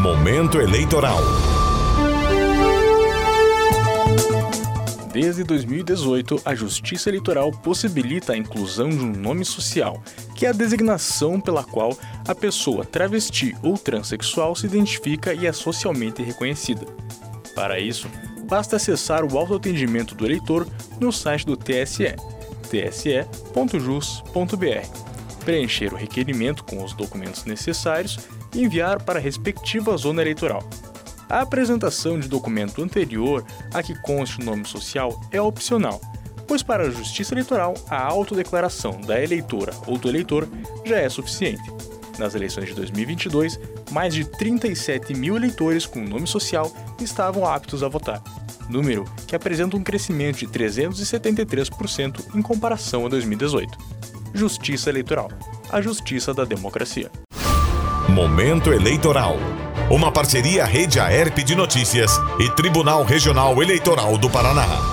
Momento eleitoral. Desde 2018, a Justiça Eleitoral possibilita a inclusão de um nome social, que é a designação pela qual a pessoa travesti ou transexual se identifica e é socialmente reconhecida. Para isso, basta acessar o autoatendimento do eleitor no site do TSE, tse.jus.br, preencher o requerimento com os documentos necessários e enviar para a respectiva zona eleitoral. A apresentação de documento anterior a que conste o nome social é opcional, pois para a Justiça Eleitoral a autodeclaração da eleitora ou do eleitor já é suficiente. Nas eleições de 2022, mais de 37 mil eleitores com nome social estavam aptos a votar, número que apresenta um crescimento de 373% em comparação a 2018. Justiça Eleitoral, a justiça da democracia. Momento eleitoral. Uma parceria Rede Aerp de Notícias e Tribunal Regional Eleitoral do Paraná.